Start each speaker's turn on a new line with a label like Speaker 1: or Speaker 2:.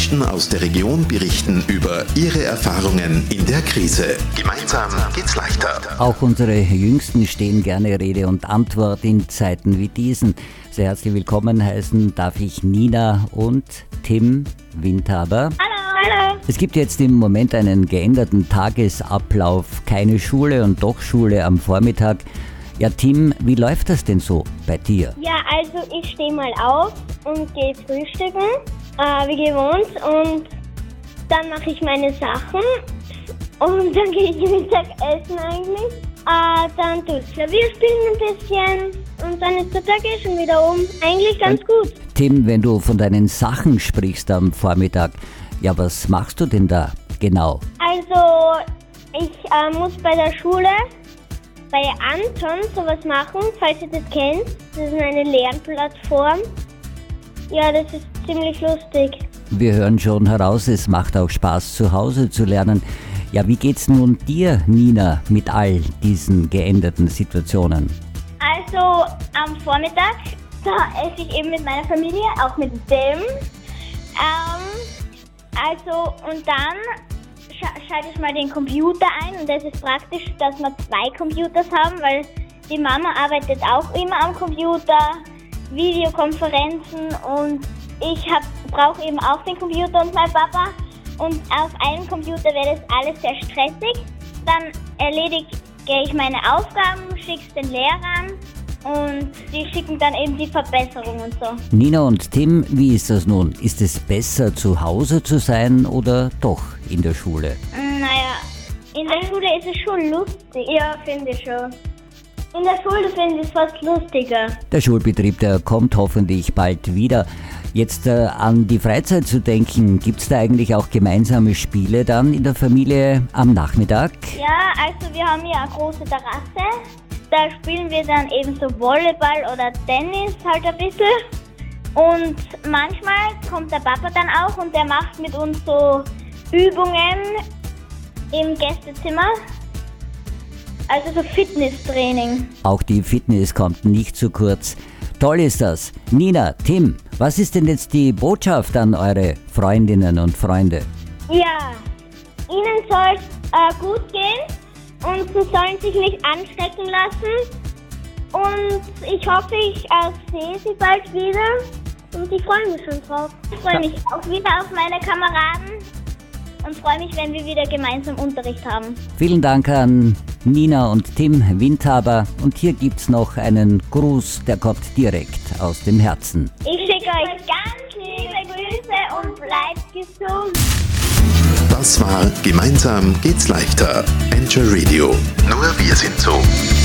Speaker 1: Menschen aus der Region berichten über ihre Erfahrungen in der Krise. Gemeinsam geht's leichter.
Speaker 2: Auch unsere Jüngsten stehen gerne Rede und Antwort in Zeiten wie diesen. Sehr herzlich willkommen heißen darf ich Nina und Tim Windhaber.
Speaker 3: Hallo.
Speaker 2: Es gibt jetzt im Moment einen geänderten Tagesablauf. Keine Schule und doch Schule am Vormittag. Ja, Tim, wie läuft das denn so bei dir?
Speaker 3: Ja, also ich stehe mal auf und gehe frühstücken, wie gewohnt. Und dann mache ich meine Sachen und dann gehe ich Mittag essen eigentlich. Dann tue ich Klavier spielen ein bisschen und dann ist der Tag schon wieder um. Eigentlich ganz gut.
Speaker 2: Tim, wenn du von deinen Sachen sprichst am Vormittag, ja, was machst du denn da genau?
Speaker 3: Also ich muss bei der Schule bei Anton sowas machen, falls ihr das kennt. Das ist eine Lernplattform. Ja, das ist ziemlich lustig.
Speaker 2: Wir hören schon heraus, es macht auch Spaß, zu Hause zu lernen. Ja, wie geht's nun dir, Nina, mit all diesen geänderten Situationen?
Speaker 3: Also am Vormittag, da esse ich eben mit meiner Familie, auch mit dem. Und dann schalte ich mal den Computer ein und das ist praktisch, dass wir 2 Computers haben, weil die Mama arbeitet auch immer am Computer, Videokonferenzen und ich brauche eben auch den Computer und mein Papa und auf einem Computer wäre das alles sehr stressig. Dann erledige ich meine Aufgaben, schicke es den Lehrern und die schicken dann eben die Verbesserungen und so.
Speaker 2: Nina und Tim, wie ist das nun? Ist es besser, zu Hause zu sein oder doch in der Schule?
Speaker 3: Naja, in der Schule ist es schon lustig. Ja, finde ich schon. In der Schule finde ich es fast lustiger.
Speaker 2: Der Schulbetrieb, der kommt hoffentlich bald wieder. Jetzt an die Freizeit zu denken, gibt es da eigentlich auch gemeinsame Spiele dann in der Familie am Nachmittag?
Speaker 3: Ja, also wir haben hier eine große Terrasse. Da spielen wir dann eben so Volleyball oder Tennis halt ein bisschen. Und manchmal kommt der Papa dann auch und der macht mit uns so Übungen im Gästezimmer. Also so Fitnesstraining.
Speaker 2: Auch die Fitness kommt nicht zu kurz. Toll ist das. Nina, Tim, was ist denn jetzt die Botschaft an eure Freundinnen und Freunde?
Speaker 3: Ja, ihnen soll es gut gehen und sie sollen sich nicht anstecken lassen. Und ich hoffe, ich sehe sie bald wieder und ich freue mich schon drauf. Ich freue mich auch wieder auf meine Kameraden und freue mich, wenn wir wieder gemeinsam Unterricht haben.
Speaker 2: Vielen Dank an Nina und Tim Windhaber. Und hier gibt's noch einen Gruß, der kommt direkt aus dem Herzen.
Speaker 3: Ich schicke euch ganz liebe Grüße und bleibt gesund.
Speaker 1: Das war Gemeinsam geht's leichter. Enjoy Radio. Nur wir sind so.